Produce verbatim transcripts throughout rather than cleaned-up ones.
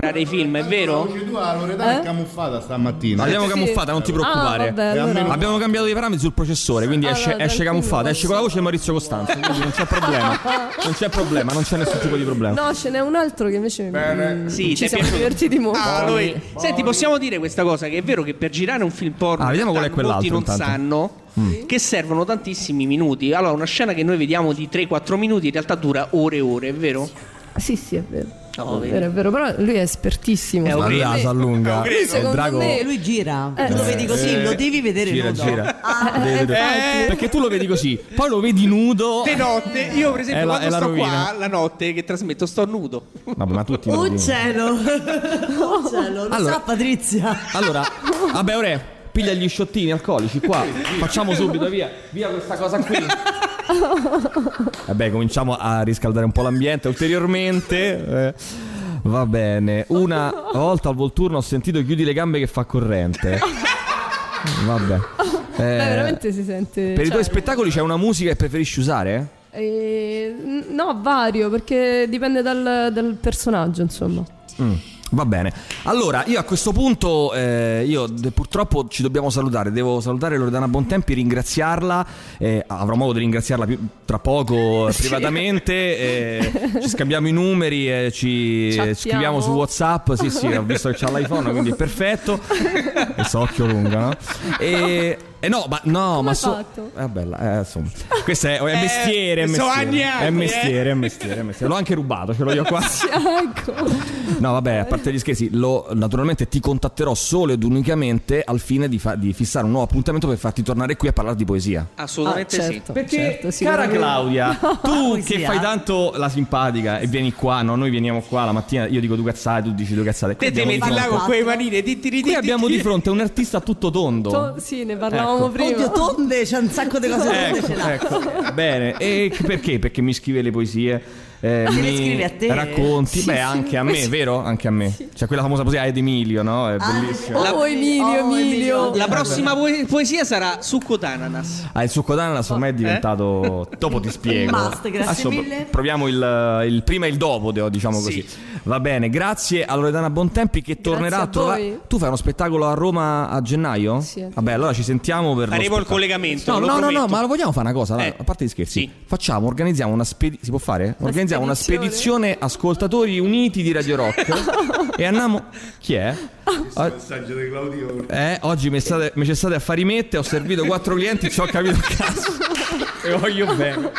i film, è vero? Tu la Loredana è camuffata stamattina. L'abbiamo Sì. camuffata, non ti preoccupare. Ah, vabbè, allora. Abbiamo cambiato i parametri sul processore, quindi Allora, esce, esce tranquillo, camuffata, esce con la voce di Maurizio Costanzo, quindi non c'è problema. Non c'è problema, non c'è nessun tipo di problema. No, ce n'è un altro che invece mm, Sì, ti ci è siamo piaciuto? divertiti molto. Ah, noi- Senti, possiamo dire questa cosa, che è vero che per girare un film porno Ah, vediamo qual è molti quell'altro, non intanto. sanno che servono tantissimi minuti. Allora, una scena che noi vediamo di tre quattro minuti in realtà dura ore e ore, è vero? Sì, sì, è vero. No, È vero, è vero, però lui è espertissimo. È un Ma lui la sa lunga. Lui, secondo Drago- me, E lui gira, Eh, tu lo vedi così, eh, lo devi vedere gira, nudo. gira. Ah, Devi vedere. infatti. Perché tu lo vedi così, poi lo vedi nudo. Di notte, io per esempio È la- quando è la sto rovina. qua la notte che trasmetto sto nudo. Vabbè, ma tutti oh nudi. cielo, oh cielo, lo Allora- sa Patrizia. Allora, vabbè, ora piglia gli sciottini alcolici qua. Facciamo subito via, via questa cosa qui. Vabbè, cominciamo a riscaldare un po' l'ambiente ulteriormente. Eh, va bene. Una volta al Volturno ho sentito chiudi le gambe che fa corrente. Vabbè. Eh, Beh, veramente si sente. per i cioè, tuoi spettacoli c'è una musica che preferisci usare? eh, no, vario, perché dipende dal, dal personaggio, insomma. Mm, va bene. Allora, io a questo punto eh, io de- purtroppo ci dobbiamo salutare. Devo salutare Loredana Bontempi, ringraziarla. eh, Avrò modo di ringraziarla più, tra poco Sì. privatamente. eh, Ci scambiamo i numeri e ci Chattiamo. scriviamo su WhatsApp. Sì, sì, ho visto che c'ha l'iPhone, quindi è perfetto. E so occhio lungo, no? E... Eh no, ma no, Come ma hai so... fatto? Eh, bella, eh, insomma. Questo è, è mestiere, è so mestiere. anni, È anni, mestiere, è mestiere, è mestiere. L'ho anche rubato, ce l'ho io qua. Ecco. No, vabbè, a parte gli scherzi, lo, naturalmente ti contatterò solo ed unicamente al fine di, fa- di fissare un nuovo appuntamento per farti tornare qui a parlare di poesia. Assolutamente Ah, sì. certo, Perché, certo, cara sicuramente. Claudia, tu Poesia. che fai tanto la simpatica e vieni qua, no? Noi veniamo qua la mattina, io dico due cazzate, tu dici due cazzate. Qui Te ti abbiamo di metti là fronte- con quei manine. Ti, ti, ti, qui ti, abbiamo ti- di fronte un artista tutto tondo. To- sì, ne parlavamo Ecco. prima. Oddio, tonde, c'è un sacco di cose tonde, ce Ecco, l'ha. ecco. Bene, e perché? Perché mi scrive le poesie, eh, Ah, te le mi scrive a te? racconti, Sì, beh sì. anche a me, vero? Anche a me. C'è quella famosa poesia Ed Emilio, no? È bellissima. Oh, Emilio, Oh, Emilio. La prossima poe- poesia sarà succo d'ananas. Ah, il succo d'ananas ormai è diventato. Dopo ti spiego. Must, grazie Adesso mille. proviamo il, il prima e il dopo, diciamo così. Sì. Va bene, grazie a Loredana Bontempi che tornerà a a trovare. voi. Tu fai uno spettacolo a Roma a gennaio? Sì, a Vabbè, allora ci sentiamo per. lo Faremo il spettacolo. collegamento. No, lo no, no, no, prometto. ma vogliamo fare una cosa? Allora, Eh. a parte gli scherzi, Sì. facciamo, organizziamo una spedizione. Si può fare? Organizziamo una spedizione Ascoltatori Uniti di Radio Rock. E andiamo. Chi è? Il messaggio di Claudio. Eh, oggi mi state, mi ci state a farimette, ho servito quattro clienti, ci ho capito il cazzo. E voglio bene.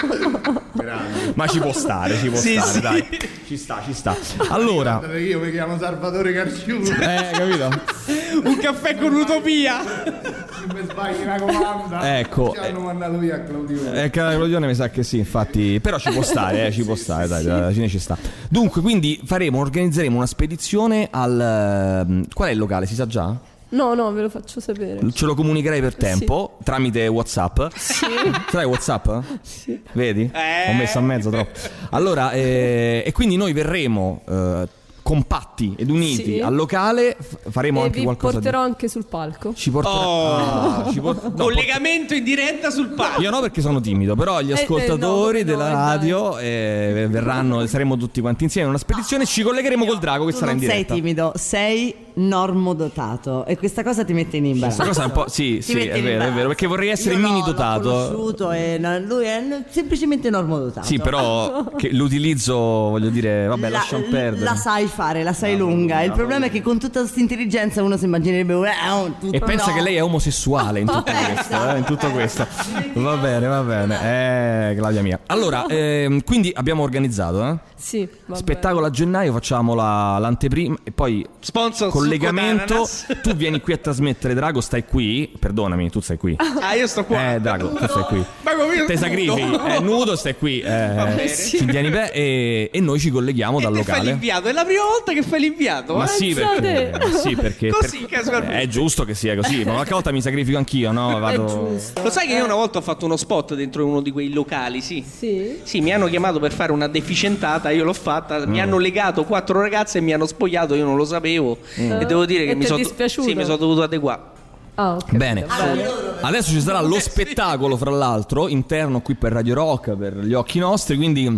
Grande. Ma ci può stare, ci può Sì, stare, sì. dai. Ci sta, ci sta. Allora, Guardate che io mi chiamo Salvatore Carciulo. eh, capito? Un caffè con utopia. Se mi sbagli una comanda. Ecco, Ci hanno mandato via a Claudio. Eh, Claudione mi sa che sì, infatti. Però ci può stare, eh, ci può stare, dai, alla fine ci sta. Dunque, quindi faremo, organizzeremo una spedizione al. ehm, Qual è il locale? Si sa già? No, no, ve lo faccio sapere. Ce lo comunicherai per tempo tramite WhatsApp. Sì. Sai WhatsApp? Sì. Vedi? Eh. Ho messo a mezzo troppo. Allora, eh, e quindi noi verremo eh, compatti ed uniti Sì. al locale, f- faremo E anche vi qualcosa porterò anche sul palco. di. Ci porterà. Oh. Ah, ci por- no, Collegamento in diretta sul palco. Io no, perché sono timido, però gli Eh, eh, ascoltatori no, della no, radio eh, verranno, saremo tutti quanti insieme in una spedizione, ci collegheremo col drago che Tu sarà in non sei diretta. timido, sei normodotato e questa cosa ti mette in imbarazzo. Questa cosa è un po'. Sì, Ti sì, mette è in vero, è imbarazzo. vero, perché vorrei essere Io no, mini l'ho dotato. conosciuto e no, lui è n- semplicemente normodotato. Sì, però che l'utilizzo, voglio dire, vabbè, la, lasciamo perdere. la sai fare, la sai lunga. Il problema è che con tutta questa intelligenza uno si immaginerebbe eh, oh, tutto E pensa no. che lei è omosessuale in tutto questo, eh, in tutto questo. Va bene, va bene. Eh, Claudia mia. Allora, ehm, quindi abbiamo organizzato, eh? Sì, va Spettacolo a gennaio, facciamo la, l'anteprima e poi Sponsor collegamento. succo d'ananas. Tu vieni qui a trasmettere, Drago, stai qui. Perdonami, tu stai qui. Ah, io sto qua. Eh, Drago, tu stai qui. Ma come io Te nudo? sacrifichi, è nudo, stai qui. bene. Eh, ci tieni bene e, e noi ci colleghiamo E dal te fai locale. l'inviato. È la prima volta che fai l'inviato. Ma eh? sì, perché, Pensate. sì, perché Così, per- casualmente. è giusto che sia così. Ma qualche volta mi sacrifico anch'io, no? Vado. giusto. Lo sai che io una volta ho fatto uno spot dentro uno di quei locali, sì. Sì. Sì, mi hanno chiamato per fare una deficientata, io l'ho fatta, Mm. mi hanno legato quattro ragazze e mi hanno spogliato, io non lo sapevo. E devo dire che E mi ti è sono dispiaciuto? Sì, mi sono dovuto adeguare. Ah, ok. Bene. Bene. Adesso ci sarà lo spettacolo, fra l'altro, interno qui per Radio Rock, per gli occhi nostri, quindi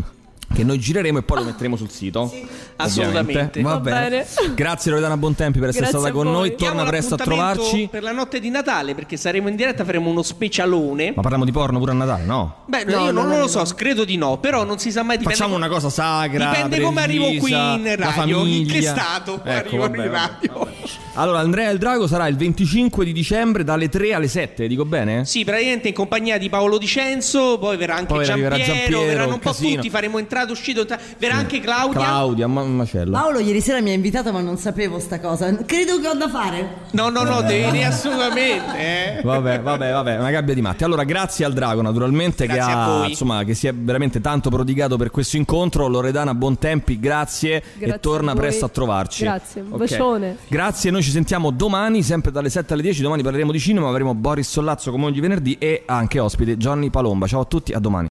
che noi gireremo e poi lo metteremo sul sito. Sì. Assolutamente. Va, Va bene. bene. Grazie Loredana Bontempi per essere Grazie stata a con voi. noi. Torna Diamo presto a l'appuntamento trovarci. per la notte di Natale, perché saremo in diretta, faremo uno specialone. Ma parliamo di porno pure a Natale, no? Beh, No, io no, non no, lo no. so, credo di no, però non si sa mai. Dipende Facciamo com- una cosa sacra. Dipende come arrivo qui precisa, in la radio, in famiglia. che stato Ecco, arrivo vabbè, in vabbè, radio. vabbè. Allora, Andrea il Drago sarà il venticinque di dicembre dalle tre alle sette, dico bene? Sì, praticamente in compagnia di Paolo Dicenzo, poi verrà anche Poi arriverà Giampiero, Giampiero, verranno un po' casino. tutti, faremo entrata, uscita, entrata. Verrà anche Claudia. Claudia, ma un macello. Paolo ieri sera mi ha invitato ma non sapevo sta cosa. Credo che ho da fare. No, no, no, devi venire assolutamente. Eh. Vabbè, vabbè, vabbè, una gabbia di matti. Allora, grazie al Drago, naturalmente, Grazie che a ha voi. insomma, che si è veramente tanto prodigato per questo incontro. Loredana Bontempi, grazie, Grazie e torna a voi. presto a trovarci. Grazie, un Ok. bacione. Grazie, noi ci sentiamo domani, sempre dalle sette alle dieci. Domani parleremo di cinema, avremo Boris Sollazzo come ogni venerdì e anche ospite Johnny Palomba. Ciao a tutti, a domani.